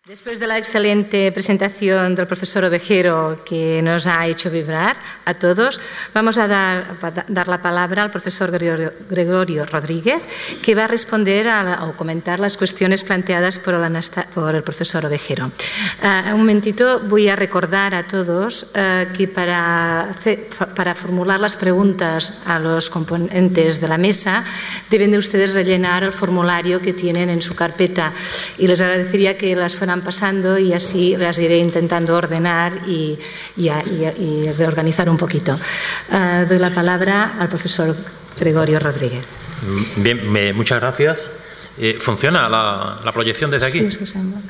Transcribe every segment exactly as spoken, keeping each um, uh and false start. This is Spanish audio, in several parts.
Después de la excelente presentación del profesor Ovejero, que nos ha hecho vibrar a todos, vamos a dar, a dar la palabra al profesor Gregorio, Gregorio Rodríguez, que va a responder a la, o comentar las cuestiones planteadas por el, por el profesor Ovejero. Uh, un momentito, voy a recordar a todos uh, que para, hacer, para formular las preguntas a los componentes de la mesa, deben de ustedes rellenar el formulario que tienen en su carpeta, y les agradecería que las fueran pasando y así las iré intentando ordenar y, y, y, y reorganizar un poquito. Uh, doy la palabra al profesor Gregorio Rodríguez. Bien, me, muchas gracias. Eh, ¿Funciona la, la proyección desde aquí? Sí, es que se sí.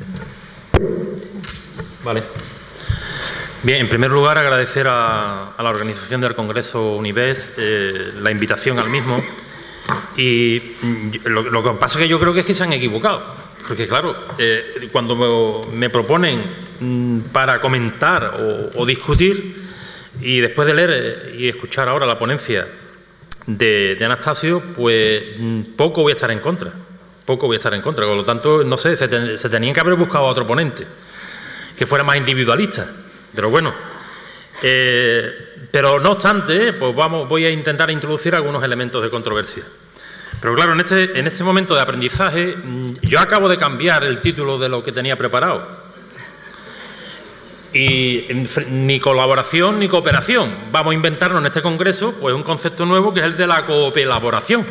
Vale. Bien, en primer lugar agradecer a, a la organización del Congreso Univés eh, la invitación al mismo, y lo, lo que pasa es que yo creo que es que se han equivocado. Porque, claro, eh, cuando me, me proponen mm, para comentar o, o discutir, y después de leer eh, y escuchar ahora la ponencia de, de Anastasio, pues mm, poco voy a estar en contra. Poco voy a estar en contra. Por lo tanto, no sé, se, ten, se tenían que haber buscado a otro ponente que fuera más individualista. Pero bueno. Eh, pero no obstante, pues vamos, voy a intentar introducir algunos elementos de controversia. Pero claro, en este, en este momento de aprendizaje, yo acabo de cambiar el título de lo que tenía preparado. Y ni colaboración ni cooperación. Vamos a inventarnos en este congreso pues un concepto nuevo que es el de la coopelaboración.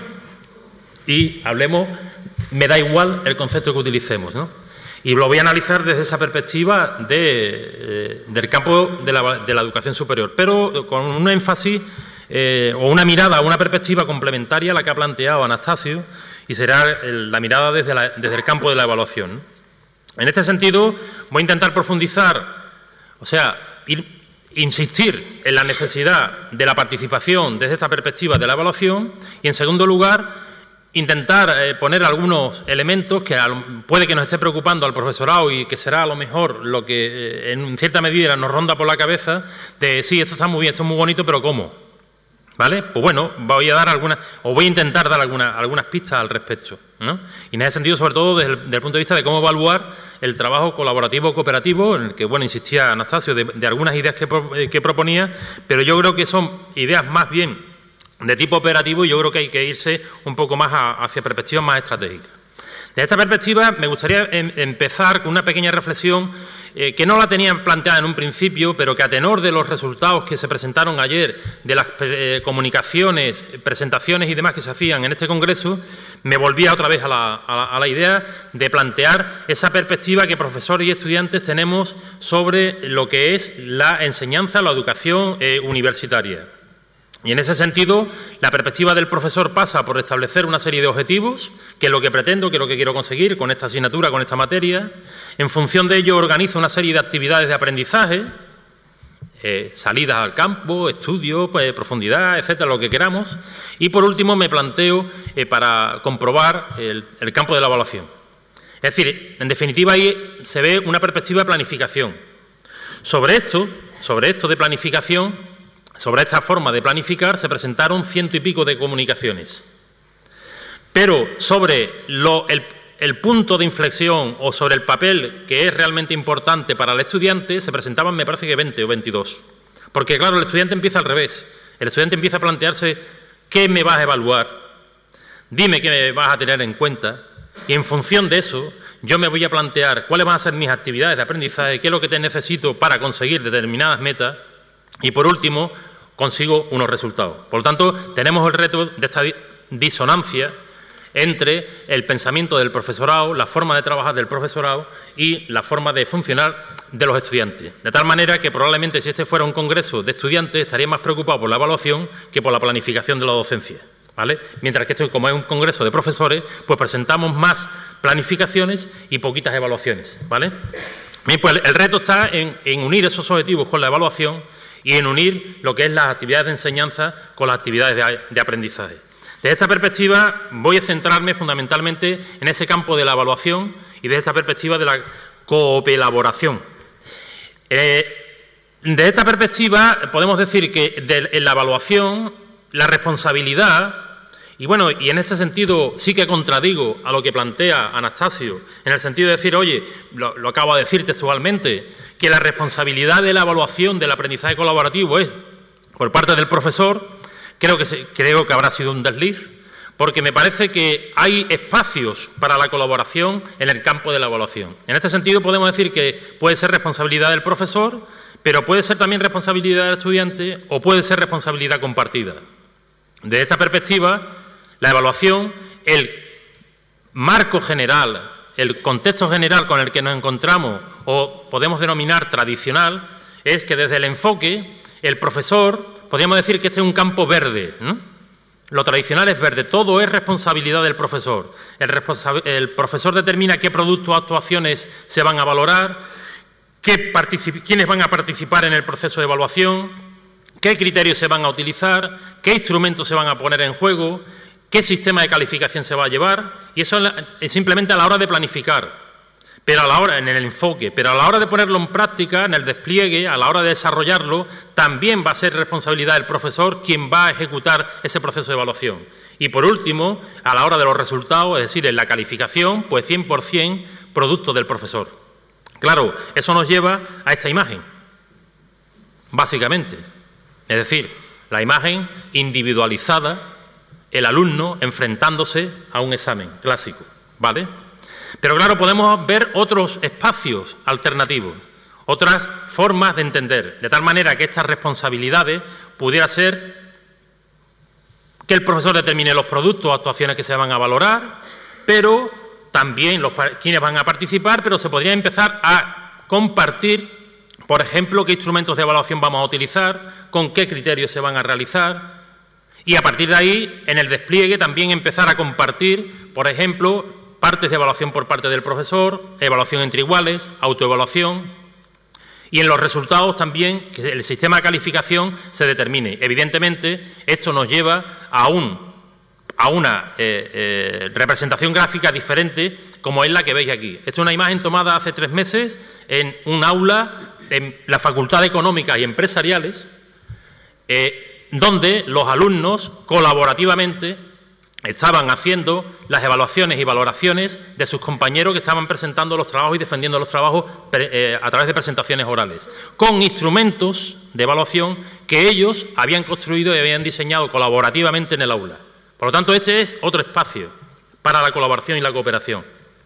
Y hablemos, me da igual el concepto que utilicemos, ¿no? Y lo voy a analizar desde esa perspectiva de, eh, del campo de la, de la educación superior, pero con un énfasis Eh, o una mirada, una perspectiva complementaria a la que ha planteado Anastasio, y será el, la mirada desde, la, desde el campo de la evaluación. En este sentido, voy a intentar profundizar, o sea, ir, insistir en la necesidad de la participación desde esta perspectiva de la evaluación, y en segundo lugar, intentar eh, poner algunos elementos que al, puede que nos esté preocupando al profesorado y que será a lo mejor lo que eh, en cierta medida nos ronda por la cabeza, de sí, esto está muy bien, esto es muy bonito, pero ¿cómo? ¿Vale? Pues bueno, voy a dar algunas, o voy a intentar dar algunas, algunas pistas al respecto, ¿no? Y en ese sentido, sobre todo, desde el, desde el punto de vista de cómo evaluar el trabajo colaborativo cooperativo, en el que, bueno, insistía Anastasio de, de algunas ideas que, que proponía, pero yo creo que son ideas más bien de tipo operativo, y yo creo que hay que irse un poco más a, hacia perspectivas más estratégicas. Desde esta perspectiva, me gustaría em, empezar con una pequeña reflexión eh, que no la tenían planteada en un principio, pero que a tenor de los resultados que se presentaron ayer, de las eh, comunicaciones, presentaciones y demás que se hacían en este congreso, me volvía otra vez a la, a, la, a la idea de plantear esa perspectiva que profesores y estudiantes tenemos sobre lo que es la enseñanza, la educación eh, universitaria. Y en ese sentido, la perspectiva del profesor pasa por establecer una serie de objetivos, que es lo que pretendo, que es lo que quiero conseguir con esta asignatura, con esta materia. En función de ello, organizo una serie de actividades de aprendizaje, eh, salidas al campo, estudio, pues, profundidad, etcétera, lo que queramos. Y por último, me planteo eh, para comprobar el, el campo de la evaluación. Es decir, en definitiva, ahí se ve una perspectiva de planificación. Sobre esto, sobre esto de planificación, sobre esta forma de planificar, se presentaron ciento y pico de comunicaciones. Pero sobre lo, el, el punto de inflexión o sobre el papel que es realmente importante para el estudiante, se presentaban, me parece que veinte o veintidós. Porque, claro, el estudiante empieza al revés. El estudiante empieza a plantearse qué me vas a evaluar, dime qué me vas a tener en cuenta, y en función de eso yo me voy a plantear cuáles van a ser mis actividades de aprendizaje, qué es lo que te necesito para conseguir determinadas metas, y, por último, consigo unos resultados. Por lo tanto, tenemos el reto de esta disonancia entre el pensamiento del profesorado, la forma de trabajar del profesorado y la forma de funcionar de los estudiantes. De tal manera que probablemente si este fuera un congreso de estudiantes estaría más preocupado por la evaluación que por la planificación de la docencia, ¿vale? Mientras que esto, como es un congreso de profesores, pues presentamos más planificaciones y poquitas evaluaciones, ¿vale? Bien, pues el reto está en, en unir esos objetivos con la evaluación y en unir lo que es las actividades de enseñanza con las actividades de, de aprendizaje. Desde esta perspectiva voy a centrarme fundamentalmente en ese campo de la evaluación y desde esta perspectiva de la coopelaboración. Eh, desde esta perspectiva podemos decir que de, en la evaluación la responsabilidad Y bueno, y en ese sentido sí que contradigo a lo que plantea Anastasio, en el sentido de decir, oye, lo, lo acabo de decir textualmente, que la responsabilidad de la evaluación del aprendizaje colaborativo es por parte del profesor. Creo que, se, creo que habrá sido un desliz, porque me parece que hay espacios para la colaboración en el campo de la evaluación. En este sentido podemos decir que puede ser responsabilidad del profesor, pero puede ser también responsabilidad del estudiante o puede ser responsabilidad compartida. Desde esta perspectiva, la evaluación, el marco general, el contexto general con el que nos encontramos, o podemos denominar tradicional, es que desde el enfoque, el profesor, podríamos decir que este es un campo verde, ¿no? Lo tradicional es verde, todo es responsabilidad del profesor. El, responsa el profesor determina qué productos o actuaciones se van a valorar, qué quiénes van a participar en el proceso de evaluación, qué criterios se van a utilizar, qué instrumentos se van a poner en juego, qué sistema de calificación se va a llevar, y eso es simplemente a la hora de planificar, pero a la hora, en el enfoque, pero a la hora de ponerlo en práctica, en el despliegue, a la hora de desarrollarlo, también va a ser responsabilidad del profesor quien va a ejecutar ese proceso de evaluación. Y por último, a la hora de los resultados, es decir, en la calificación, pues cien por cien producto del profesor. Claro, eso nos lleva a esta imagen, básicamente. Es decir, la imagen individualizada, el alumno enfrentándose a un examen clásico, ¿vale? Pero claro, podemos ver otros espacios alternativos, otras formas de entender, de tal manera que estas responsabilidades pudiera ser que el profesor determine los productos o actuaciones que se van a valorar, pero también los, quienes van a participar, pero se podría empezar a compartir, por ejemplo, qué instrumentos de evaluación vamos a utilizar, con qué criterios se van a realizar, y a partir de ahí, en el despliegue, también empezar a compartir, por ejemplo, partes de evaluación por parte del profesor, evaluación entre iguales, autoevaluación, y en los resultados también que el sistema de calificación se determine. Evidentemente, esto nos lleva a, un, a una eh, eh, representación gráfica diferente, como es la que veis aquí. Esta es una imagen tomada hace tres meses en un aula en la Facultad de Económicas y Empresariales, eh, donde los alumnos colaborativamente estaban haciendo las evaluaciones y valoraciones de sus compañeros que estaban presentando los trabajos y defendiendo los trabajos eh, a través de presentaciones orales, con instrumentos de evaluación que ellos habían construido y habían diseñado colaborativamente en el aula. Por lo tanto, este es otro espacio para la colaboración y la cooperación.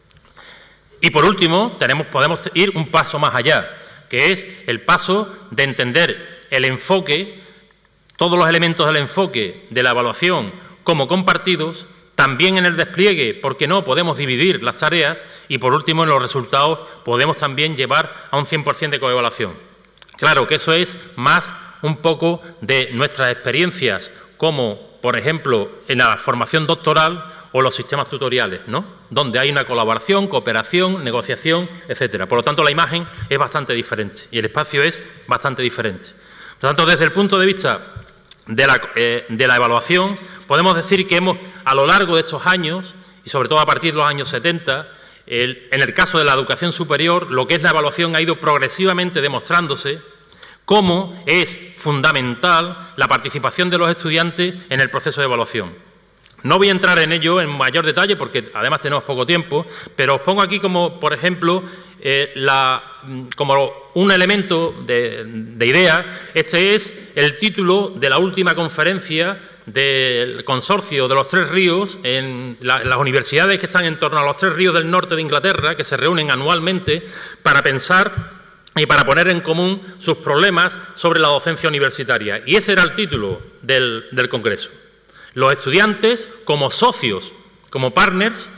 Y por último, tenemos, podemos ir un paso más allá, que es el paso de entender el enfoque, todos los elementos del enfoque de la evaluación como compartidos, también en el despliegue, porque no podemos dividir las tareas, y por último en los resultados podemos también llevar a un cien por cien de coevaluación. Claro que eso es más un poco de nuestras experiencias, como por ejemplo en la formación doctoral o los sistemas tutoriales, ¿no? Donde hay una colaboración, cooperación, negociación, etcétera. Por lo tanto, la imagen es bastante diferente y el espacio es bastante diferente. Por lo tanto, desde el punto de vista de la, eh, de la evaluación, podemos decir que hemos, a lo largo de estos años, y sobre todo a partir de los años setenta, el, en el caso de la educación superior, lo que es la evaluación ha ido progresivamente demostrándose cómo es fundamental la participación de los estudiantes en el proceso de evaluación. No voy a entrar en ello en mayor detalle porque además tenemos poco tiempo, pero os pongo aquí como, por ejemplo, eh, la, como un elemento de, de idea. Este es el título de la última conferencia del consorcio de los Tres Ríos en, la, en las universidades que están en torno a los Tres Ríos del norte de Inglaterra, que se reúnen anualmente para pensar y para poner en común sus problemas sobre la docencia universitaria. Y ese era el título del, del congreso. Los estudiantes como socios, como partners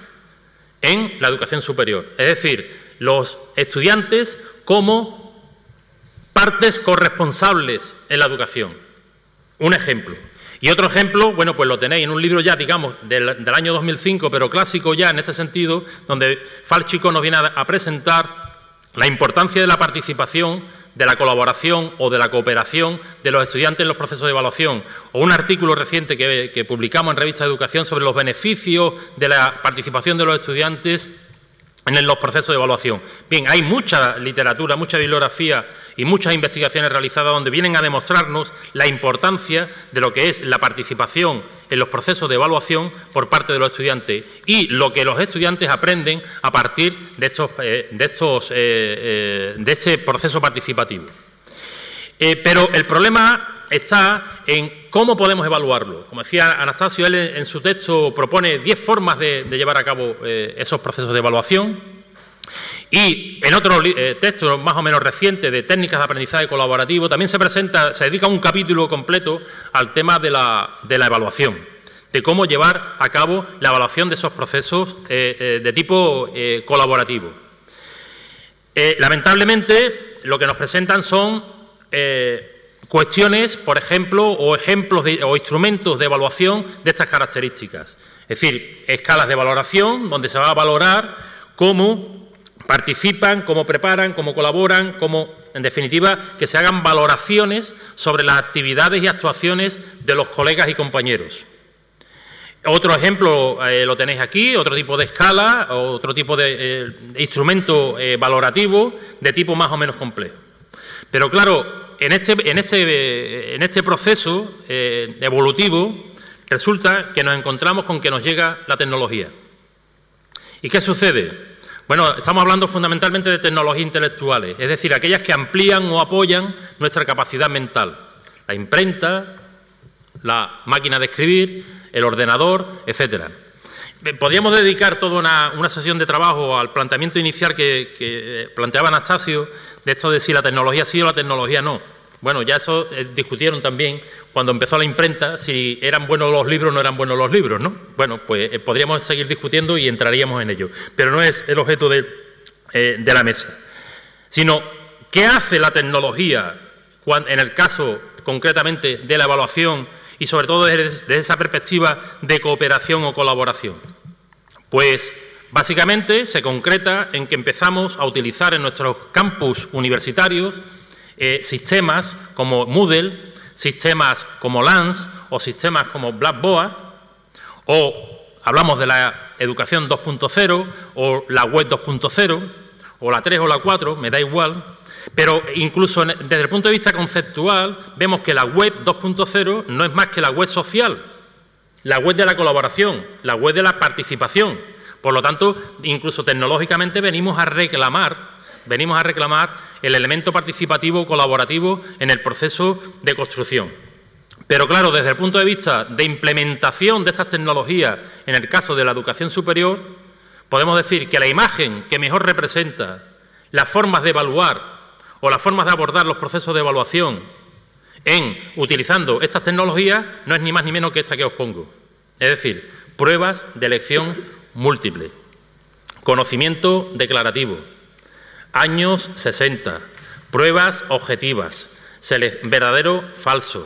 en la educación superior. Es decir, los estudiantes como partes corresponsables en la educación. Un ejemplo. Y otro ejemplo, bueno, pues lo tenéis en un libro ya, digamos, del, del año dos mil cinco, pero clásico ya en este sentido, donde Falchico nos viene a, a presentar la importancia de la participación, de la colaboración o de la cooperación de los estudiantes en los procesos de evaluación, o un artículo reciente que, que publicamos en Revista de Educación sobre los beneficios de la participación de los estudiantes en los procesos de evaluación. Bien, hay mucha literatura, mucha bibliografía y muchas investigaciones realizadas donde vienen a demostrarnos la importancia de lo que es la participación en los procesos de evaluación por parte de los estudiantes y lo que los estudiantes aprenden a partir de, estos, eh, de, estos, eh, eh, de este proceso participativo. Eh, pero el problema está en cómo podemos evaluarlo. Como decía Anastasio, él en su texto propone diez formas de, de llevar a cabo eh, esos procesos de evaluación. Y en otro eh, texto más o menos reciente de técnicas de aprendizaje colaborativo también se presenta, se dedica un capítulo completo al tema de la, de la evaluación, de cómo llevar a cabo la evaluación de esos procesos eh, eh, de tipo eh, colaborativo. Eh, lamentablemente, lo que nos presentan son eh, cuestiones, por ejemplo, o ejemplos de, o instrumentos de evaluación de estas características. Es decir, escalas de valoración, donde se va a valorar cómo participan, cómo preparan, cómo colaboran, cómo, en definitiva, que se hagan valoraciones sobre las actividades y actuaciones de los colegas y compañeros. Otro ejemplo eh, lo tenéis aquí, otro tipo de escala, otro tipo de eh, instrumento eh, valorativo de tipo más o menos complejo. Pero claro, en este, en este, en este proceso eh, evolutivo resulta que nos encontramos con que nos llega la tecnología. ¿Y qué sucede? Bueno, estamos hablando fundamentalmente de tecnologías intelectuales, es decir, aquellas que amplían o apoyan nuestra capacidad mental. La imprenta, la máquina de escribir, el ordenador, etcétera. Podríamos dedicar toda una, una sesión de trabajo al planteamiento inicial que, que planteaba Anastasio, de esto de si la tecnología sí o la tecnología no. Bueno, ya eso eh, discutieron también cuando empezó la imprenta, si eran buenos los libros o no eran buenos los libros, ¿no? Bueno, pues eh, podríamos seguir discutiendo y entraríamos en ello, pero no es el objeto de, eh, de la mesa. Sino, ¿qué hace la tecnología cuando, en el caso concretamente de la evaluación y sobre todo desde, desde esa perspectiva de cooperación o colaboración? Pues básicamente se concreta en que empezamos a utilizar en nuestros campus universitarios Eh, sistemas como Moodle, sistemas como Lance o sistemas como Blackboard, o hablamos de la educación dos punto cero o la web dos punto cero o la tres o la cuatro, me da igual, pero incluso desde el punto de vista conceptual vemos que la web dos punto cero no es más que la web social, la web de la colaboración, la web de la participación. Por lo tanto, incluso tecnológicamente venimos a reclamar Venimos a reclamar el elemento participativo colaborativo en el proceso de construcción. Pero claro, desde el punto de vista de implementación de estas tecnologías en el caso de la educación superior, podemos decir que la imagen que mejor representa las formas de evaluar o las formas de abordar los procesos de evaluación en utilizando estas tecnologías no es ni más ni menos que esta que os pongo. Es decir, pruebas de elección múltiple, conocimiento declarativo, años sesenta, pruebas objetivas, verdadero, falso.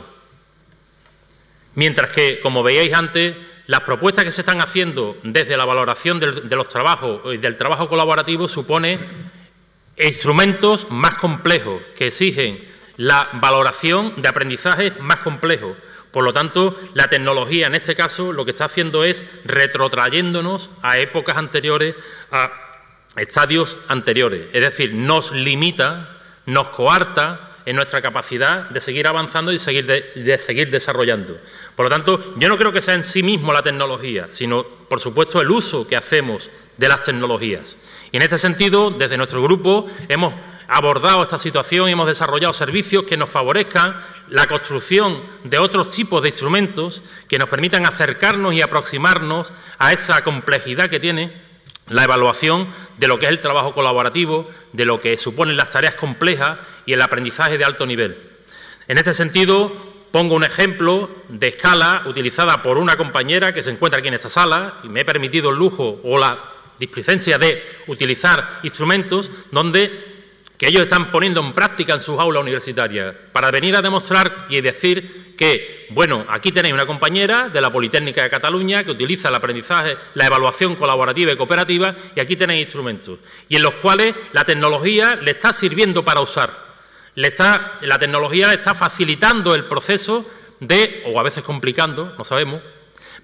Mientras que, como veíais antes, las propuestas que se están haciendo desde la valoración del, de los trabajos y del trabajo colaborativo supone instrumentos más complejos que exigen la valoración de aprendizajes más complejos. Por lo tanto, la tecnología en este caso lo que está haciendo es retrotrayéndonos a épocas anteriores, a estadios anteriores, es decir, nos limita, nos coarta en nuestra capacidad de seguir avanzando y seguir de, de seguir desarrollando. Por lo tanto, yo no creo que sea en sí mismo la tecnología, sino, por supuesto, el uso que hacemos de las tecnologías. Y en este sentido, desde nuestro grupo, hemos abordado esta situación y hemos desarrollado servicios que nos favorezcan la construcción de otros tipos de instrumentos que nos permitan acercarnos y aproximarnos a esa complejidad que tiene la evaluación de lo que es el trabajo colaborativo, de lo que suponen las tareas complejas y el aprendizaje de alto nivel. En este sentido, pongo un ejemplo de escala utilizada por una compañera que se encuentra aquí en esta sala y me he permitido el lujo o la displicencia de utilizar instrumentos donde que ellos están poniendo en práctica en sus aulas universitarias para venir a demostrar y decir que, bueno, aquí tenéis una compañera de la Politécnica de Cataluña que utiliza el aprendizaje, la evaluación colaborativa y cooperativa, y aquí tenéis instrumentos, y en los cuales la tecnología le está sirviendo para usar. Le está, la tecnología le está facilitando el proceso de, o a veces complicando, no sabemos,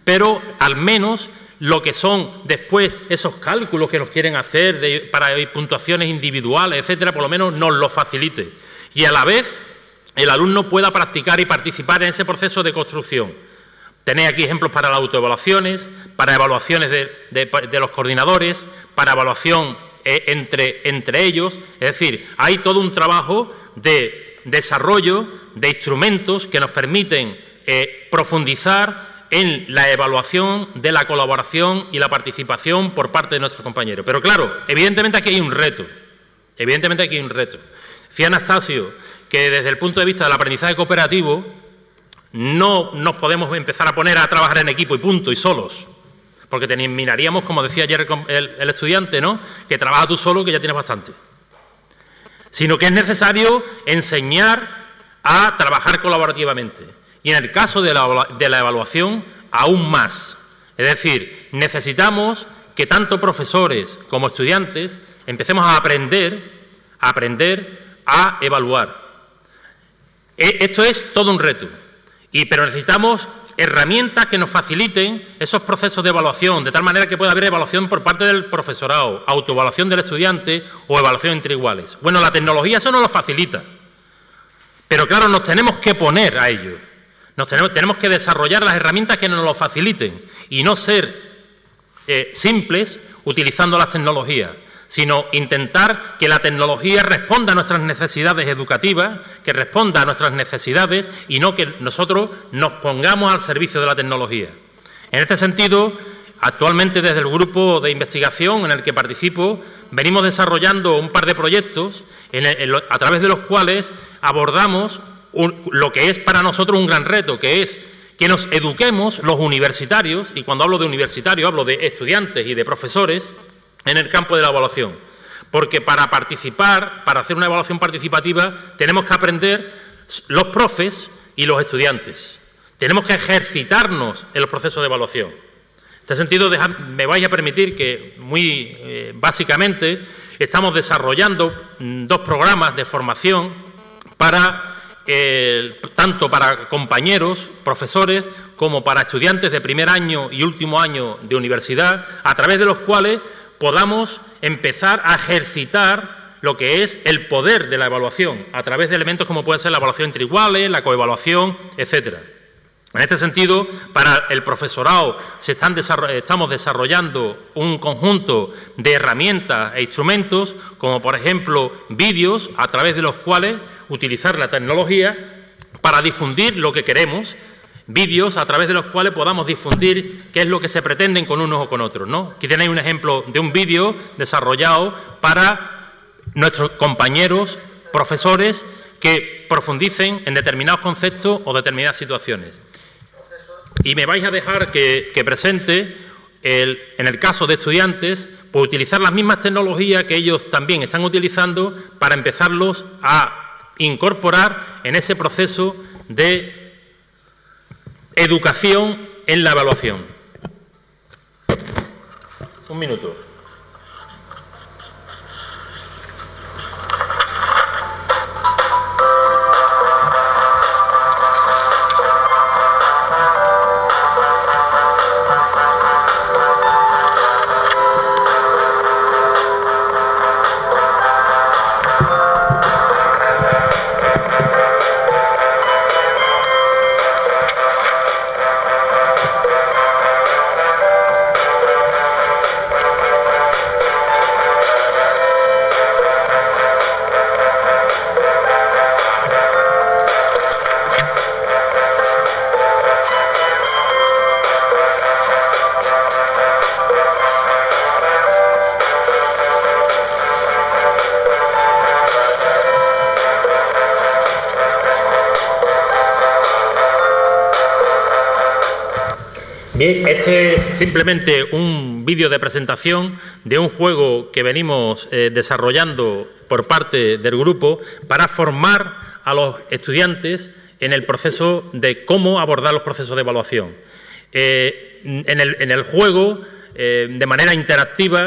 pero al menos lo que son después esos cálculos que nos quieren hacer de, para puntuaciones individuales, etcétera, por lo menos nos lo facilite. Y a la vez el alumno pueda practicar y participar en ese proceso de construcción. Tenéis aquí ejemplos para las autoevaluaciones, para evaluaciones de, de, de los coordinadores, para evaluación eh, entre, entre ellos. Es decir, hay todo un trabajo de desarrollo de instrumentos que nos permiten eh, profundizar en la evaluación de la colaboración y la participación por parte de nuestros compañeros. Pero claro, evidentemente aquí hay un reto, evidentemente aquí hay un reto. Decía Anastasio que desde el punto de vista del aprendizaje cooperativo no nos podemos empezar a poner a trabajar en equipo y punto, y solos, porque terminaríamos, como decía ayer el, el estudiante, ¿no?, que trabaja tú solo, que ya tienes bastante. Sino que es necesario enseñar a trabajar colaborativamente. Y en el caso de la, de la evaluación, aún más. Es decir, necesitamos que tanto profesores como estudiantes empecemos a aprender, a aprender a evaluar. Esto es todo un reto, y, pero necesitamos herramientas que nos faciliten esos procesos de evaluación, de tal manera que pueda haber evaluación por parte del profesorado, autoevaluación del estudiante o evaluación entre iguales. Bueno, la tecnología eso nos lo facilita, pero claro, nos tenemos que poner a ello. Nos tenemos, tenemos que desarrollar las herramientas que nos lo faciliten y no ser eh, simples utilizando las tecnologías, sino intentar que la tecnología responda a nuestras necesidades educativas, que responda a nuestras necesidades y no que nosotros nos pongamos al servicio de la tecnología. En este sentido, actualmente desde el grupo de investigación en el que participo, venimos desarrollando un par de proyectos en el, en lo, a través de los cuales abordamos Un, lo que es para nosotros un gran reto, que es que nos eduquemos los universitarios, y cuando hablo de universitarios hablo de estudiantes y de profesores, en el campo de la evaluación. Porque para participar, para hacer una evaluación participativa, tenemos que aprender los profes y los estudiantes. Tenemos que ejercitarnos en los procesos de evaluación. En este sentido, dejad, me vais a permitir que, muy eh, básicamente, estamos desarrollando dos programas de formación para... Eh, tanto para compañeros, profesores, como para estudiantes de primer año y último año de universidad, a través de los cuales podamos empezar a ejercitar lo que es el poder de la evaluación, a través de elementos como puede ser la evaluación entre iguales, la coevaluación, etcétera. En este sentido, para el profesorado se están desarroll- estamos desarrollando un conjunto de herramientas e instrumentos, como por ejemplo vídeos, a través de los cuales utilizar la tecnología para difundir lo que queremos, vídeos a través de los cuales podamos difundir qué es lo que se pretenden con unos o con otros, ¿no? Aquí tenéis un ejemplo de un vídeo desarrollado para nuestros compañeros, profesores, que profundicen en determinados conceptos o determinadas situaciones. Y me vais a dejar que, que presente, el, en el caso de estudiantes, pues utilizar las mismas tecnologías que ellos también están utilizando para empezarlos a incorporar en ese proceso de educación en la evaluación. Un minuto. Bien, este es simplemente un vídeo de presentación de un juego que venimos eh, desarrollando por parte del grupo para formar a los estudiantes en el proceso de cómo abordar los procesos de evaluación. Eh, en, el, en el juego, eh, de manera interactiva,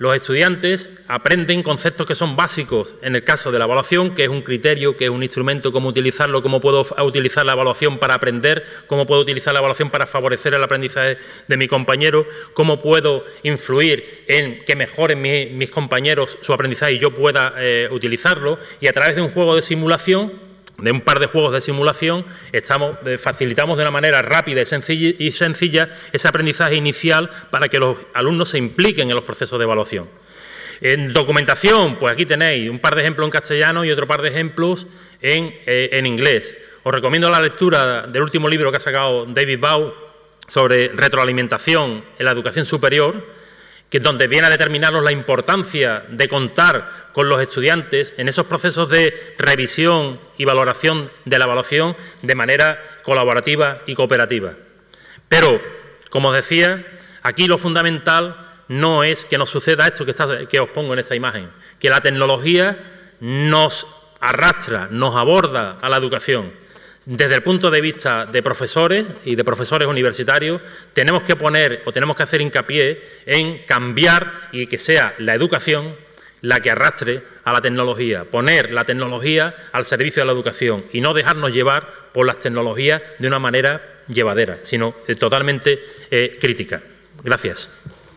los estudiantes aprenden conceptos que son básicos en el caso de la evaluación, que es un criterio, que es un instrumento, cómo utilizarlo, cómo puedo utilizar la evaluación para aprender, cómo puedo utilizar la evaluación para favorecer el aprendizaje de mi compañero, cómo puedo influir en que mejoren mi, mis compañeros su aprendizaje y yo pueda eh, utilizarlo, y a través de un juego de simulación, de un par de juegos de simulación, estamos, eh, facilitamos de una manera rápida y sencilla, y sencilla ese aprendizaje inicial para que los alumnos se impliquen en los procesos de evaluación. En documentación, pues aquí tenéis un par de ejemplos en castellano y otro par de ejemplos en, eh, en inglés. Os recomiendo la lectura del último libro que ha sacado David Baugh sobre retroalimentación en la educación superior, que es donde viene a determinarnos la importancia de contar con los estudiantes en esos procesos de revisión y valoración de la evaluación de manera colaborativa y cooperativa. Pero, como os decía, aquí lo fundamental no es que nos suceda esto que, está, que os pongo en esta imagen, que la tecnología nos arrastra, nos aborda a la educación. Desde el punto de vista de profesores y de profesores universitarios, tenemos que poner o tenemos que hacer hincapié en cambiar y que sea la educación la que arrastre a la tecnología, poner la tecnología al servicio de la educación y no dejarnos llevar por las tecnologías de una manera llevadera, sino eh, totalmente eh, crítica. Gracias.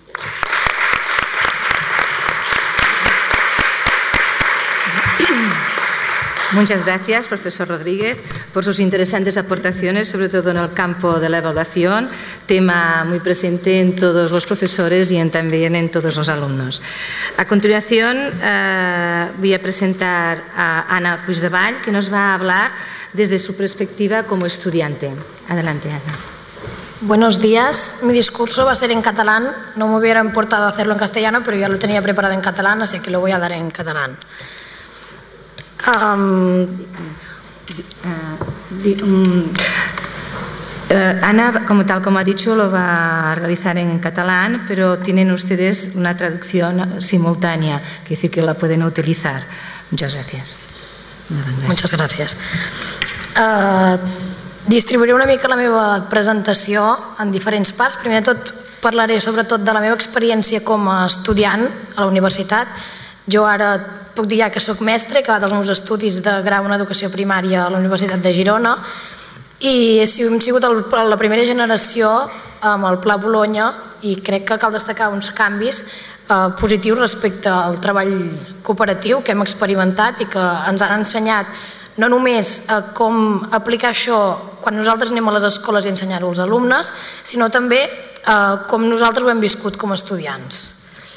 Muchas gracias, profesor Rodríguez, por sus interesantes aportaciones, sobre todo en el campo de la evaluación, tema muy presente en todos los profesores y en, también en todos los alumnos. A continuación, eh, voy a presentar a Ana Puigdevall, que nos va a hablar desde su perspectiva como estudiante. Adelante, Ana. Buenos días. Mi discurso va a ser en catalán. No me hubiera importado hacerlo en castellano, pero ya lo tenía preparado en catalán, así que lo voy a dar en catalán. Um, uh, um, uh, Ana, como tal como ha dicho, lo va a realizar en catalán, pero tienen ustedes una traducción simultánea, que dice que la pueden utilizar. Muchas gracias. Muchas gracias. Uh, distribuiré una mica la meva presentació en diferents parts. Primer de tot, parlaré sobretot de la meva experiència com a estudiant a la universitat. Jo ara puc dir ja que soc mestre, he acabat els meus estudis de grau en educació primària a la Universitat de Girona i hem sigut la primera generació amb el Pla Bolonya i crec que cal destacar uns canvis positius respecte al treball cooperatiu que hem experimentat i que ens han ensenyat no només com aplicar això quan nosaltres anem a les escoles i ensenyar-ho als alumnes, sinó també com nosaltres ho hem viscut com a estudiants.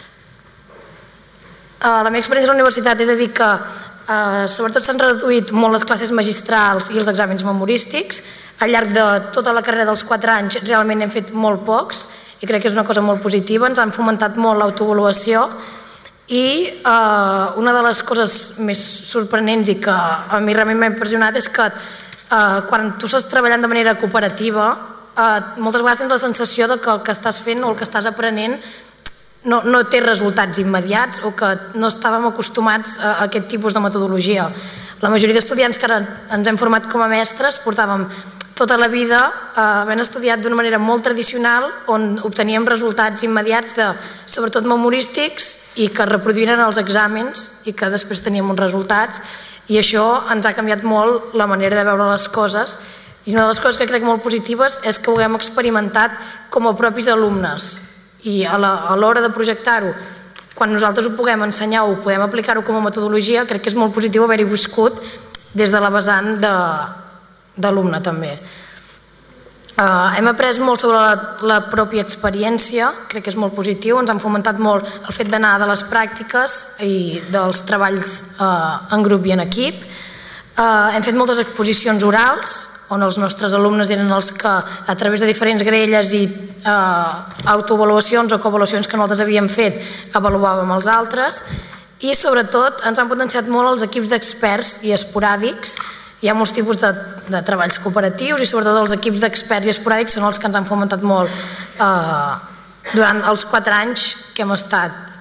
A la meva experiència a la universitat he de dir que sobretot s'han reduït molt les classes magistrals i els exàmens memorístics. Al llarg de tota la carrera dels quatre anys realment hem fet molt pocs i crec que és una cosa molt positiva. Ens han fomentat molt l'autoavaluació i una de les coses més sorprenents i que a mi realment m'ha impressionat és que quan tu estàs treballant de manera cooperativa moltes vegades tens la sensació que el que estàs fent o el que estàs aprenent No, no té resultats immediats o que no estàvem acostumats a aquest tipus de metodologia. La majoria d'estudiants que ara ens hem format com a mestres portàvem tota la vida havent estudiat d'una manera molt tradicional on obteníem resultats immediats de, sobretot memorístics i que reproduïen els exàmens i que després teníem uns resultats i això ens ha canviat molt la manera de veure les coses i una de les coses que crec molt positives és que ho hem experimentat com a propis alumnes. I a l'hora de projectar-ho, quan nosaltres ho puguem ensenyar o podem aplicar-ho com a metodologia, crec que és molt positiu haver-hi viscut des de la vessant d'alumne també. Hem après molt sobre la pròpia experiència, crec que és molt positiu, ens han fomentat molt el fet d'anar de les pràctiques i dels treballs en grup i en equip. Hem fet moltes exposicions orals, on els nostres alumnes eren els que, a través de diferents grelles i autoavaluacions o coavaluacions que nosaltres havíem fet, avaluàvem els altres i, sobretot, ens han potenciat molt els equips d'experts i esporàdics. Hi ha molts tipus de treballs cooperatius i, sobretot, els equips d'experts i esporàdics són els que ens han fomentat molt durant els quatre anys que hem estat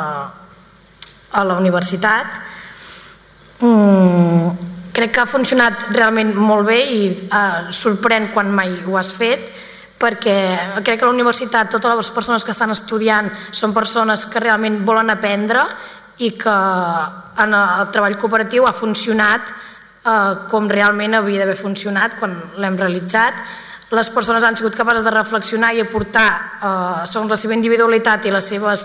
a la universitat. Crec que ha funcionat realment molt bé i sorprèn quan mai ho has fet, perquè crec que a la universitat totes les persones que estan estudiant són persones que realment volen aprendre i que en el treball cooperatiu ha funcionat com realment havia d'haver funcionat quan l'hem realitzat. Les persones han sigut capaces de reflexionar i aportar segons la seva individualitat i les seves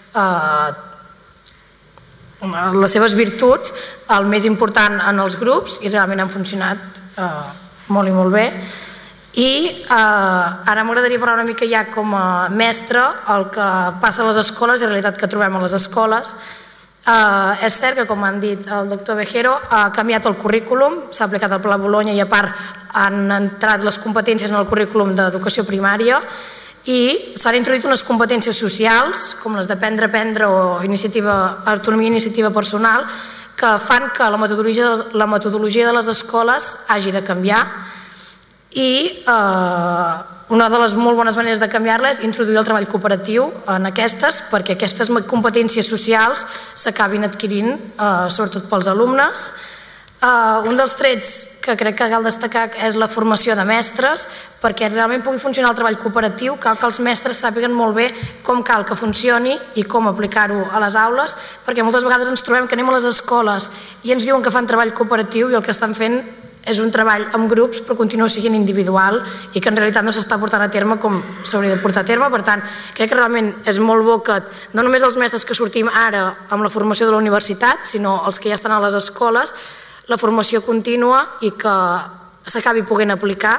les seves virtuts el més important en els grups i realment han funcionat molt i molt bé. I ara m'agradaria parlar una mica ja com a mestre el que passa a les escoles i la realitat que trobem a les escoles. És cert que, com han dit el doctor Vejero, ha canviat el currículum, s'ha aplicat el Pla Bologna i a part han entrat les competències en el currículum d'educació primària i s'han introduït unes competències socials com les d'aprendre a aprendre o autonomia i iniciativa personal que fan que la metodologia, la metodologia de les escoles hagi de canviar i eh, una de les molt bones maneres de canviar-la és introduir el treball cooperatiu en aquestes perquè aquestes competències socials s'acabin adquirint eh, sobretot pels alumnes. Uh, un dels trets que crec que cal destacar és la formació de mestres perquè realment pugui funcionar el treball cooperatiu cal que els mestres sàpiguen molt bé com cal que funcioni i com aplicar-ho a les aules perquè moltes vegades ens trobem que anem a les escoles i ens diuen que fan treball cooperatiu i el que estan fent és un treball amb grups però continua sent individual i que en realitat no s'està portant a terme com s'hauria de portar a terme. Per tant, crec que realment és molt bo que no només els mestres que sortim ara amb la formació de la universitat sinó els que ja estan a les escoles la formació contínua i que s'acabi podent aplicar.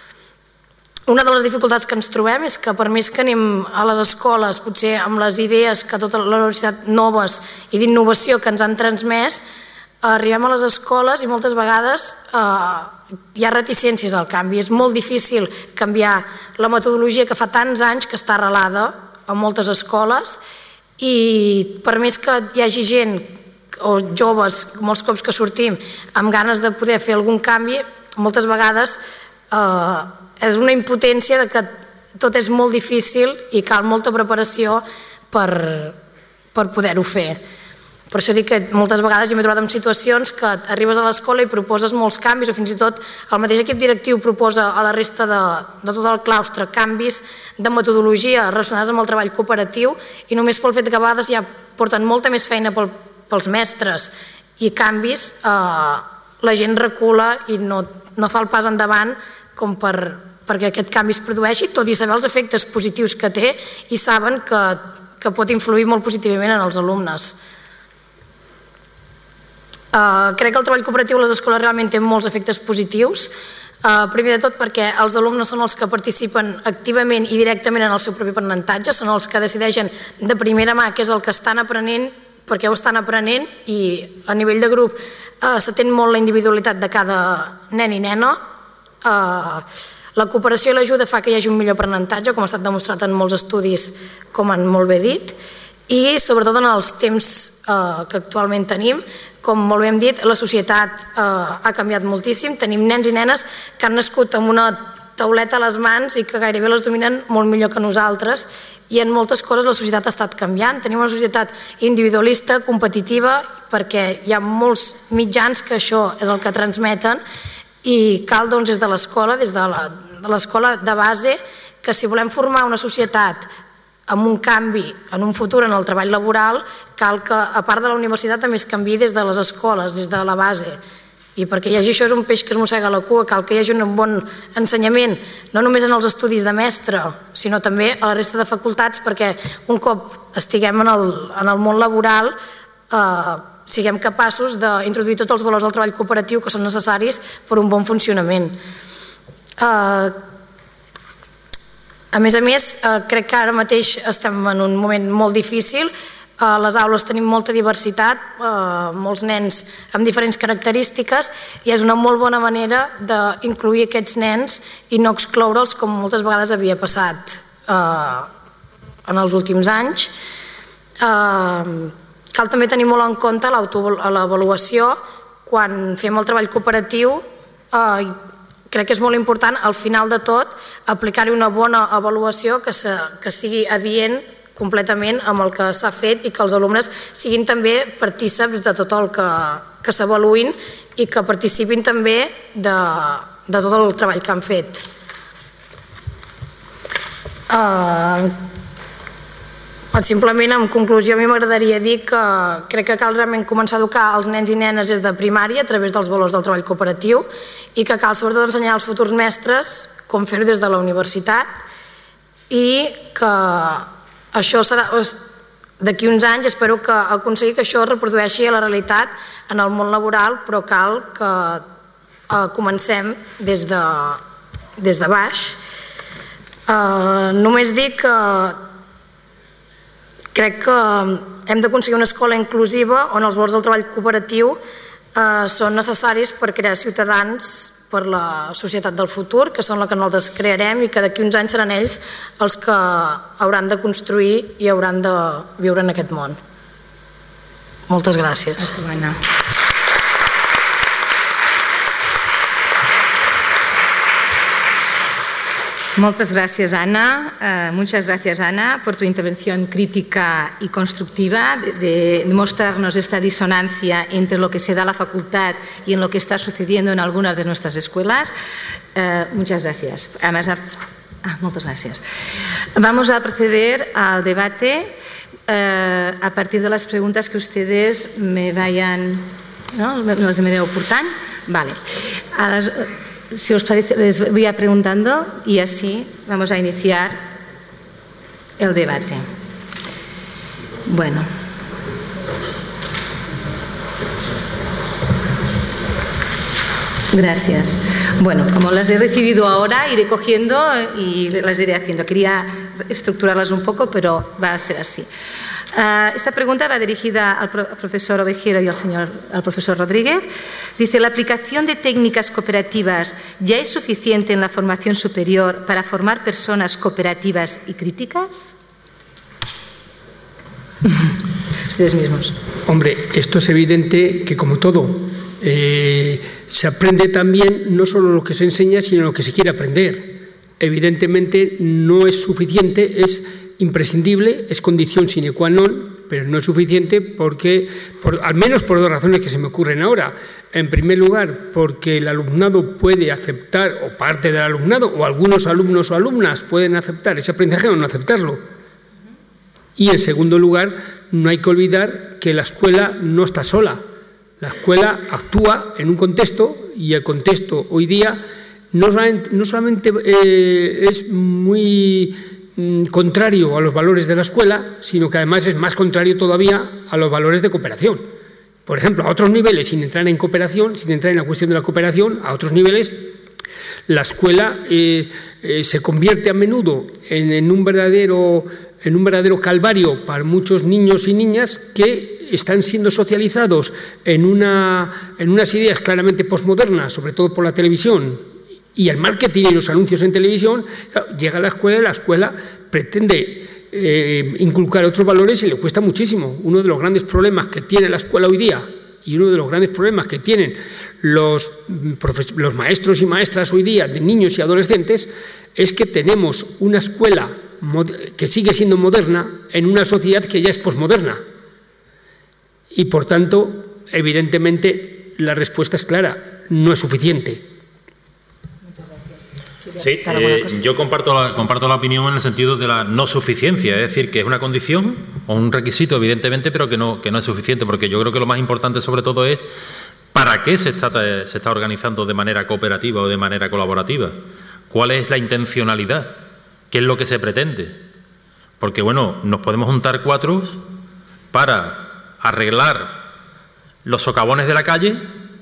Una de les dificultats que ens trobem és que per més que anem a les escoles, potser amb les idees que tota la universitat noves i d'innovació que ens han transmès, arribem a les escoles i moltes vegades eh, hi ha reticències al canvi. És molt difícil canviar la metodologia que fa tants anys que està arrelada a moltes escoles i per més que hi hagi gent o joves, molts cops que sortim amb ganes de poder fer algun canvi, moltes vegades eh, és una impotència de que tot és molt difícil i cal molta preparació per, per poder-ho fer. Per això dic que moltes vegades jo m'he trobat en situacions que arribes a l'escola i proposes molts canvis o fins i tot el mateix equip directiu proposa a la resta de, de tot el claustre canvis de metodologia relacionats amb el treball cooperatiu i només pel fet que a vegades ja porten molta més feina pel pels mestres i canvis, eh, la gent recula i no, no fa el pas endavant com per, perquè aquest canvi es produeixi, tot i saber els efectes positius que té i saben que, que pot influir molt positivament en els alumnes. Eh, crec que el treball cooperatiu a les escoles realment té molts efectes positius, eh, primer de tot perquè els alumnes són els que participen activament i directament en el seu propi aprenentatge, són els que decideixen de primera mà què és el que estan aprenent perquè ho estan aprenent i a nivell de grup eh, s'atén molt la individualitat de cada nen i nena. Eh, la cooperació i l'ajuda fa que hi hagi un millor aprenentatge, com ha estat demostrat en molts estudis, com han molt bé dit, i sobretot en els temps eh, que actualment tenim, com molt bé hem dit, la societat eh, ha canviat moltíssim, tenim nens i nenes que han nascut amb una tauleta a les mans i que gairebé les dominen molt millor que nosaltres i en moltes coses la societat ha estat canviant. Tenim una societat individualista, competitiva, perquè hi ha molts mitjans que això és el que transmeten i cal doncs des de l'escola, des de l'escola de base, que si volem formar una societat amb un canvi en un futur en el treball laboral, cal que a part de la universitat també es canviï des de les escoles, des de la base. I perquè hi hagi això és un peix que es mossega la cua, cal que hi hagi un bon ensenyament, no només en els estudis de mestre, sinó també a la resta de facultats, perquè un cop estiguem en el, en el món laboral eh, siguem capaços d'introduir tots els valors del treball cooperatiu que són necessaris per un bon funcionament. Eh, a més a més, eh, crec que ara mateix estem en un moment molt difícil. A les aules tenim molta diversitat, eh, molts nens amb diferents característiques i és una molt bona manera d'incluir aquests nens i no excloure'ls com moltes vegades havia passat eh, en els últims anys. Eh, cal també tenir molt en compte l'avaluació quan fem el treball cooperatiu. Eh, crec que és molt important al final de tot aplicar-hi una bona avaluació que, se, que sigui adient completament amb el que s'ha fet i que els alumnes siguin també partíceps de tot el que, que s'avaluïn i que participin també de, de tot el treball que han fet. Uh, simplement, en conclusió, a mi m'agradaria dir que crec que cal realment començar a educar els nens i nenes des de primària a través dels valors del treball cooperatiu i que cal sobretot ensenyar als futurs mestres com fer-ho des de la universitat i que això serà, d'aquí uns anys espero que aconseguir que això es reprodueixi a la realitat en el món laboral, però cal que eh, comencem des de, des de baix. Eh, només dic que crec que hem d'aconseguir una escola inclusiva on els valors del treball cooperatiu eh, són necessaris per crear ciutadans per la societat del futur, que són la que nosaltres crearem i que d'aquí uns anys seran ells els que hauran de construir i hauran de viure en aquest món. Moltes gràcies. Muchas gracias, Ana. Uh, muchas gracias, Ana, por tu intervención crítica y constructiva, de, de mostrarnos esta disonancia entre lo que se da a la facultad y en lo que está sucediendo en algunas de nuestras escuelas. Uh, muchas gracias. Además, ah, muchas gracias. Vamos a proceder al debate uh, a partir de las preguntas que ustedes me vayan, ¿no? Me las me aportan. Vale. A las, Si os parece, les voy a preguntando y así vamos a iniciar el debate. Bueno. Gracias. Bueno, como las he recibido ahora, iré cogiendo y las iré haciendo. Quería estructurarlas un poco, pero va a ser así. Uh, esta pregunta va dirigida al profesor Ovejero y al, señor, al profesor Rodríguez. Dice, ¿la aplicación de técnicas cooperativas ya es suficiente en la formación superior para formar personas cooperativas y críticas? Ustedes mismos. Hombre, esto es evidente que, como todo, eh, se aprende también no solo lo que se enseña, sino lo que se quiere aprender. Evidentemente no es suficiente, es imprescindible, es condición sine qua non, pero no es suficiente porque, por, al menos por dos razones que se me ocurren ahora. En primer lugar, porque el alumnado puede aceptar, o parte del alumnado, o algunos alumnos o alumnas pueden aceptar ese aprendizaje o no aceptarlo. Y en segundo lugar, no hay que olvidar que la escuela no está sola. La escuela actúa en un contexto y el contexto hoy día no solamente, no solamente eh, es muy contrario a los valores de la escuela, sino que además es más contrario todavía a los valores de cooperación. Por ejemplo, a otros niveles, sin entrar en cooperación, sin entrar en la cuestión de la cooperación, a otros niveles, la escuela eh, eh, se convierte a menudo en, en, un verdadero, en un verdadero calvario para muchos niños y niñas que están siendo socializados en, una, en unas ideas claramente posmodernas, sobre todo por la televisión, y el marketing y los anuncios en televisión. Claro, llega a la escuela y la escuela pretende eh, inculcar otros valores y le cuesta muchísimo. Uno de los grandes problemas que tiene la escuela hoy día y uno de los grandes problemas que tienen los, los maestros y maestras hoy día de niños y adolescentes es que tenemos una escuela que sigue siendo moderna en una sociedad que ya es posmoderna. Y por tanto, evidentemente, la respuesta es clara, no es suficiente. Sí, eh, yo comparto la, comparto la opinión en el sentido de la no suficiencia, es decir, que es una condición o un requisito, evidentemente, pero que no, que no es suficiente, porque yo creo que lo más importante sobre todo es para qué se está, se está organizando de manera cooperativa o de manera colaborativa, cuál es la intencionalidad, qué es lo que se pretende, porque bueno, nos podemos juntar cuatro para arreglar los socavones de la calle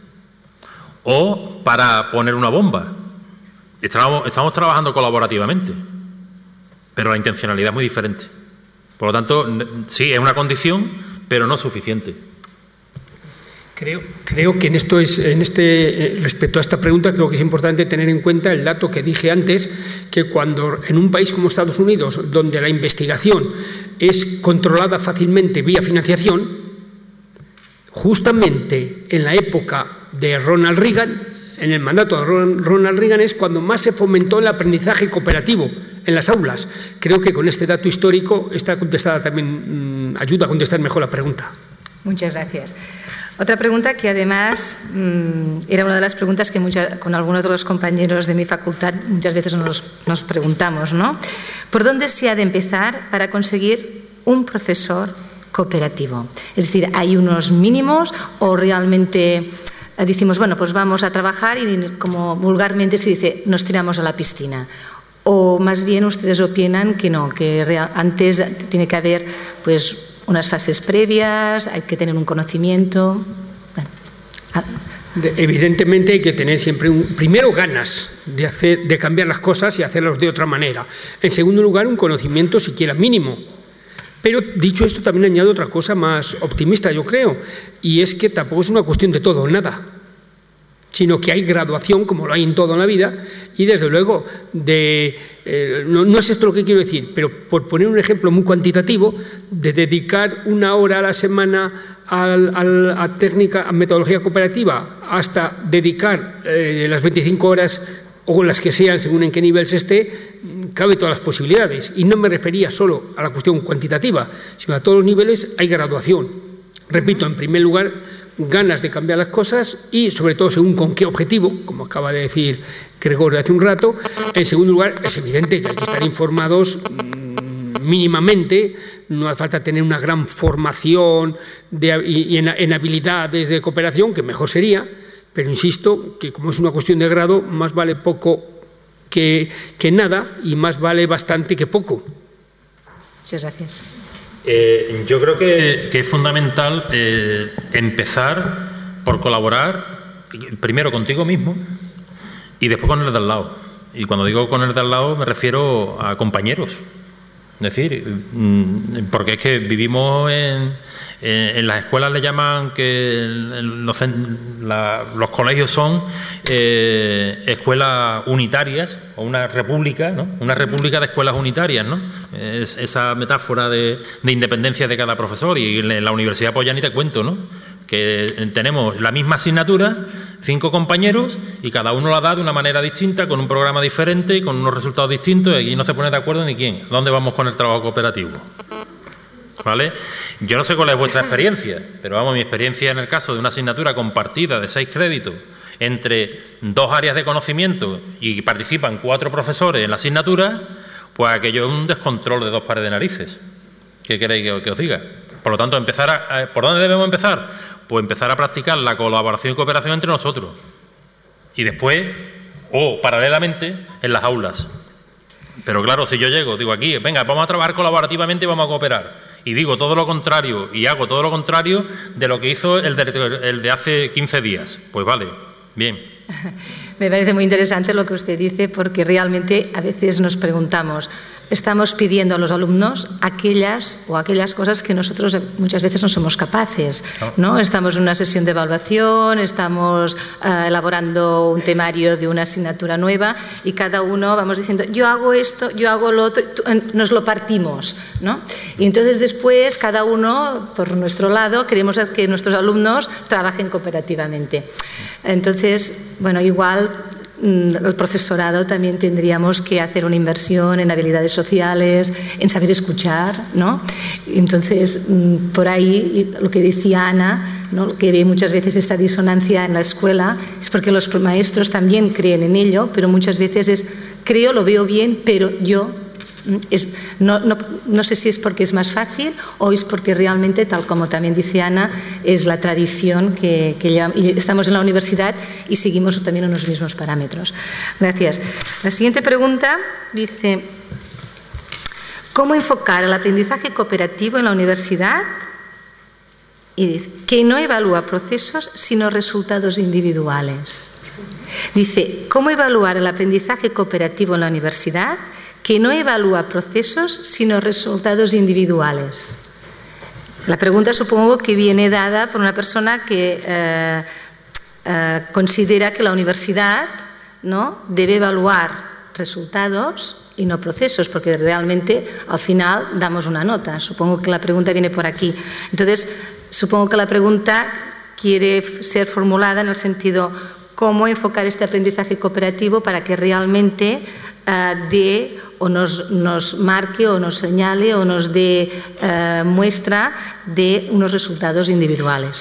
o para poner una bomba. Estamos, estamos trabajando colaborativamente, pero la intencionalidad es muy diferente. Por lo tanto, sí, es una condición, pero no suficiente. Creo, creo que en esto es, en este, respecto a esta pregunta, creo que es importante tener en cuenta el dato que dije antes, que cuando en un país como Estados Unidos, donde la investigación es controlada fácilmente vía financiación, justamente en la época de Ronald Reagan, en el mandato de Ronald Reagan, es cuando más se fomentó el aprendizaje cooperativo en las aulas. Creo que con este dato histórico está contestada también, mmm, ayuda a contestar mejor la pregunta. Muchas gracias. Otra pregunta que además mmm, era una de las preguntas que mucha, con algunos de los compañeros de mi facultad muchas veces nos, nos preguntamos, ¿no? ¿Por dónde se ha de empezar para conseguir un profesor cooperativo? Es decir, ¿hay unos mínimos o realmente decimos, bueno, pues vamos a trabajar y como vulgarmente se dice, nos tiramos a la piscina? ¿O más bien ustedes opinan que no, que real, antes tiene que haber pues unas fases previas, hay que tener un conocimiento? Bueno. Ah. Evidentemente hay que tener siempre, un, primero, ganas de, hacer, de cambiar las cosas y hacerlas de otra manera. En segundo lugar, un conocimiento siquiera mínimo. Pero dicho esto, también añado otra cosa más optimista, yo creo, y es que tampoco es una cuestión de todo o nada, sino que hay graduación, como lo hay en todo en la vida, y desde luego, de, eh, no, no es esto lo que quiero decir, pero por poner un ejemplo muy cuantitativo, de dedicar una hora a la semana al, al, a técnica, a metodología cooperativa, hasta dedicar eh, las veinticinco horas o las que sean, según en qué nivel se esté, cabe todas las posibilidades. Y no me refería solo a la cuestión cuantitativa, sino a todos los niveles hay graduación. Repito, en primer lugar, ganas de cambiar las cosas y, sobre todo, según con qué objetivo, como acaba de decir Gregorio hace un rato. En segundo lugar, es evidente que hay que estar informados mmm, mínimamente, no hace falta tener una gran formación de, y, y en, en habilidades de cooperación, que mejor sería, pero insisto que como es una cuestión de grado, más vale poco que, que nada y más vale bastante que poco. Muchas gracias. Eh, yo creo que, que es fundamental eh, empezar por colaborar primero contigo mismo y después con el de al lado. Y cuando digo con el de al lado me refiero a compañeros. Es decir, porque es que vivimos en, en, en las escuelas le llaman que los, la, los colegios son eh, escuelas unitarias o una república, ¿no? Una república de escuelas unitarias, ¿no? Es esa metáfora de, de independencia de cada profesor, y en la universidad pues ya ni te cuento, ¿no? Que tenemos la misma asignatura, cinco compañeros, y cada uno la da de una manera distinta, con un programa diferente, con unos resultados distintos, y aquí no se pone de acuerdo ni quién. ¿Dónde vamos con el trabajo cooperativo? ¿Vale? Yo no sé cuál es vuestra experiencia, pero vamos, mi experiencia en el caso de una asignatura compartida de seis créditos entre dos áreas de conocimiento y participan cuatro profesores en la asignatura, pues aquello es un descontrol de dos pares de narices. ¿Qué queréis que, que os diga? Por lo tanto, empezar a, ¿por dónde debemos empezar? Pues empezar a practicar la colaboración y cooperación entre nosotros. Y después, o paralelamente, en las aulas. Pero claro, si yo llego, digo aquí, venga, vamos a trabajar colaborativamente y vamos a cooperar. Y digo todo lo contrario, y hago todo lo contrario de lo que hizo el de, el de hace quince días. Pues vale, bien. Me parece muy interesante lo que usted dice, porque realmente a veces nos preguntamos, estamos pidiendo a los alumnos aquellas o aquellas cosas que nosotros muchas veces no somos capaces, ¿no? Estamos en una sesión de evaluación, estamos uh, elaborando un temario de una asignatura nueva y cada uno vamos diciendo, yo hago esto, yo hago lo otro, nos lo partimos, ¿no? Y entonces después cada uno, por nuestro lado, queremos que nuestros alumnos trabajen cooperativamente. Entonces, bueno, igual el profesorado también tendríamos que hacer una inversión en habilidades sociales, en saber escuchar, ¿no? Entonces, por ahí, lo que decía Ana, ¿no? Que ve muchas veces esta disonancia en la escuela, es porque los maestros también creen en ello, pero muchas veces es, creo, lo veo bien, pero yo... Es, no, no, no sé si es porque es más fácil o es porque realmente, tal como también dice Ana, es la tradición que, que ya, y estamos en la universidad y seguimos también unos mismos parámetros. Gracias. La siguiente pregunta dice, ¿cómo enfocar el aprendizaje cooperativo en la universidad? Y dice, que no evalúa procesos sino resultados individuales. Dice, ¿cómo evaluar el aprendizaje cooperativo en la universidad? Que no evalúa procesos sino resultados individuales. La pregunta supongo que viene dada por una persona que eh, eh, considera que la universidad, ¿no?, debe evaluar resultados y no procesos, porque realmente al final damos una nota. Supongo que la pregunta viene por aquí. Entonces, supongo que la pregunta quiere ser formulada en el sentido, ¿cómo enfocar este aprendizaje cooperativo para que realmente uh, dé o nos, nos marque o nos señale o nos dé uh, muestra de unos resultados individuales?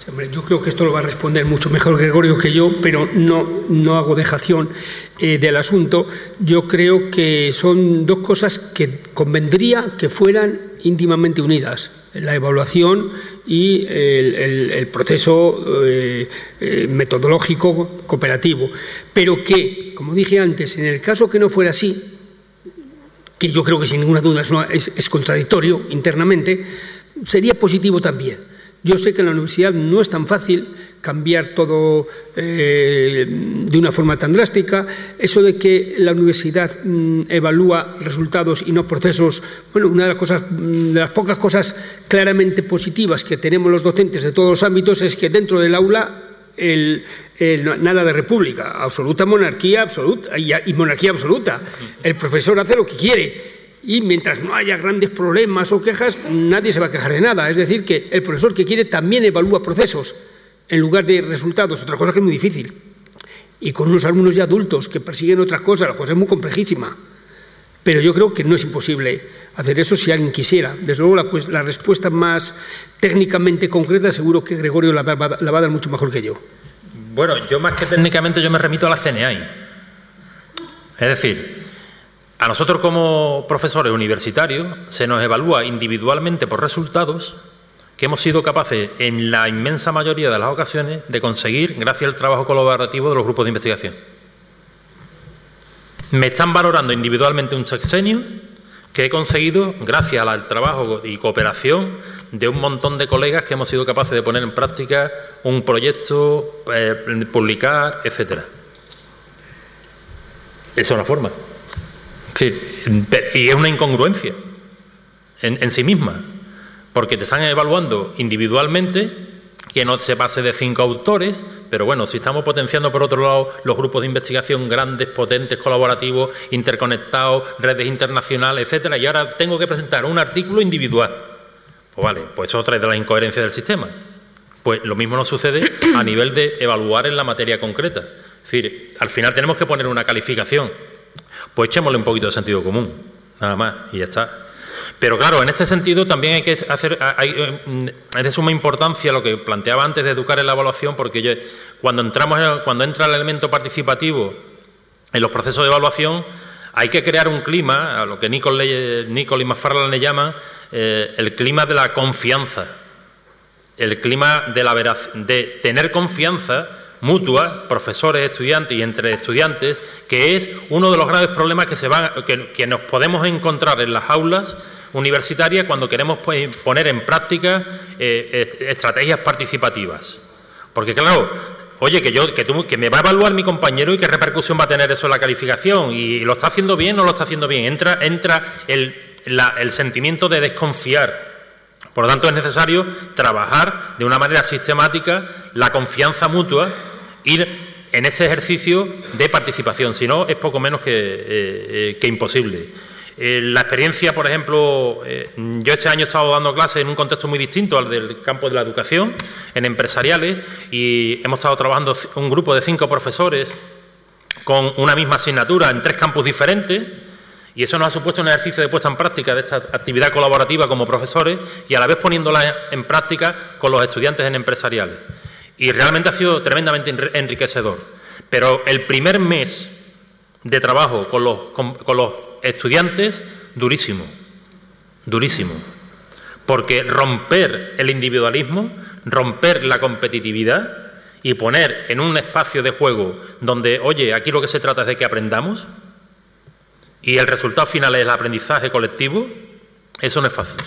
Hombre, yo creo que esto lo va a responder mucho mejor Gregorio que yo, pero no, no hago dejación eh, del asunto. Yo creo que son dos cosas que convendría que fueran íntimamente unidas: la evaluación y el, el, el proceso eh, eh, metodológico cooperativo. Pero que, como dije antes, en el caso que no fuera así, que yo creo que sin ninguna duda es, no, es, es contradictorio internamente, sería positivo también. Yo sé que en la universidad no es tan fácil cambiar todo eh, de una forma tan drástica. Eso de que la universidad mm, evalúa resultados y no procesos, bueno, una de las cosas, de las pocas cosas claramente positivas que tenemos los docentes de todos los ámbitos es que dentro del aula el, el, nada de república, absoluta monarquía absoluta y, y monarquía absoluta. El profesor hace lo que quiere. Y mientras no haya grandes problemas o quejas, nadie se va a quejar de nada. Es decir, que el profesor que quiere también evalúa procesos en lugar de resultados, otra cosa que es muy difícil. Y con unos alumnos ya adultos que persiguen otras cosas, la cosa es muy complejísima. Pero yo creo que no es imposible hacer eso si alguien quisiera. Desde luego, la, pues, la respuesta más técnicamente concreta seguro que Gregorio la, da, la va a dar mucho mejor que yo. Bueno, yo más que técnicamente yo me remito a la C N A I. Es decir, a nosotros como profesores universitarios se nos evalúa individualmente por resultados que hemos sido capaces en la inmensa mayoría de las ocasiones de conseguir gracias al trabajo colaborativo de los grupos de investigación. Me están valorando individualmente un sexenio que he conseguido gracias al trabajo y cooperación de un montón de colegas que hemos sido capaces de poner en práctica un proyecto, eh, publicar, etcétera. Esa es una forma. Es decir, y es una incongruencia en, en sí misma, porque te están evaluando individualmente, que no se pase de cinco autores, pero bueno, si estamos potenciando por otro lado los grupos de investigación grandes, potentes, colaborativos, interconectados, redes internacionales, etcétera, y ahora tengo que presentar un artículo individual. Pues vale, pues eso trae de la incoherencia del sistema. Pues lo mismo nos sucede a nivel de evaluar en la materia concreta. Es decir, al final tenemos que poner una calificación. Pues echémosle un poquito de sentido común, nada más, y ya está. Pero claro, en este sentido también hay que hacer, hay, es de suma importancia lo que planteaba antes de educar en la evaluación, porque yo, cuando entramos, cuando entra el elemento participativo en los procesos de evaluación, hay que crear un clima, a lo que Nichols, Nichols y McFarland le llaman, eh, el clima de la confianza, el clima de la veraz, de tener confianza mutua, profesores, estudiantes y entre estudiantes, que es uno de los graves problemas que, se van, que, que nos podemos encontrar en las aulas universitarias cuando queremos pues, poner en práctica eh, estrategias participativas. Porque claro, oye, que, yo, que, tú, que me va a evaluar mi compañero y qué repercusión va a tener eso en la calificación, y lo está haciendo bien o no lo está haciendo bien, entra, entra el, la, el sentimiento de desconfiar. Por lo tanto, es necesario trabajar de una manera sistemática la confianza mutua, ir en ese ejercicio de participación, si no es poco menos que, eh, que imposible. Eh, la experiencia, por ejemplo, eh, yo este año he estado dando clases en un contexto muy distinto al del campo de la educación, en empresariales, y hemos estado trabajando un grupo de cinco profesores con una misma asignatura en tres campus diferentes. Y eso nos ha supuesto un ejercicio de puesta en práctica de esta actividad colaborativa como profesores y a la vez poniéndola en práctica con los estudiantes en empresariales. Y realmente ha sido tremendamente enriquecedor. Pero el primer mes de trabajo con los, con, con los estudiantes, durísimo, durísimo. Porque romper el individualismo, romper la competitividad y poner en un espacio de juego donde, oye, aquí lo que se trata es de que aprendamos, y el resultado final es el aprendizaje colectivo, eso no es fácil.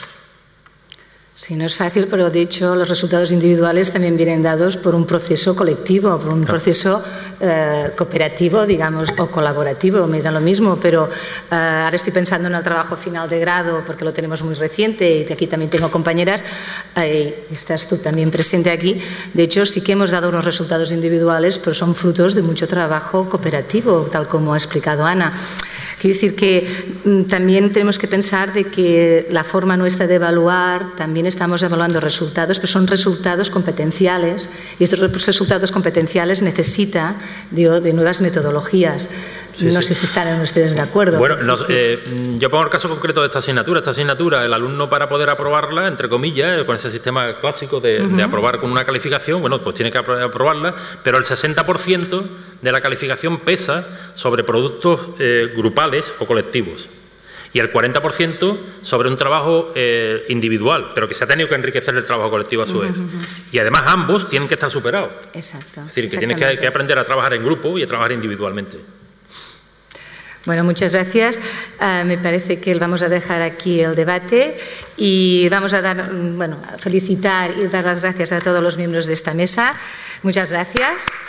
Sí, no es fácil, pero de hecho los resultados individuales también vienen dados por un proceso colectivo, por un proceso eh, cooperativo, digamos, o colaborativo, me da lo mismo, pero eh, ahora estoy pensando en el trabajo final de grado, porque lo tenemos muy reciente, y aquí también tengo compañeras, eh, estás tú también presente aquí. De hecho, sí que hemos dado unos resultados individuales, pero son frutos de mucho trabajo cooperativo, tal como ha explicado Ana. Quiero decir que mm, también tenemos que pensar de que la forma nuestra de evaluar, también estamos evaluando resultados, pero son resultados competenciales, y estos resultados competenciales necesitan de, de nuevas metodologías. Sí, no sí. sé si estarán ustedes de acuerdo. Bueno, nos, eh, yo pongo el caso concreto de esta asignatura. Esta asignatura, el alumno para poder aprobarla, entre comillas, con ese sistema clásico de, uh-huh. de aprobar con una calificación, bueno, pues tiene que aprobarla, pero el sesenta por ciento de la calificación pesa sobre productos eh, grupales o colectivos. Y el cuarenta por ciento sobre un trabajo eh, individual, pero que se ha tenido que enriquecer el trabajo colectivo a su vez. Uh-huh. Y además ambos tienen que estar superados. Exacto. Es decir, que tienes que, que aprender a trabajar en grupo y a trabajar individualmente. Bueno, muchas gracias. Uh, me parece que vamos a dejar aquí el debate y vamos a dar, bueno, a felicitar y dar las gracias a todos los miembros de esta mesa. Muchas gracias.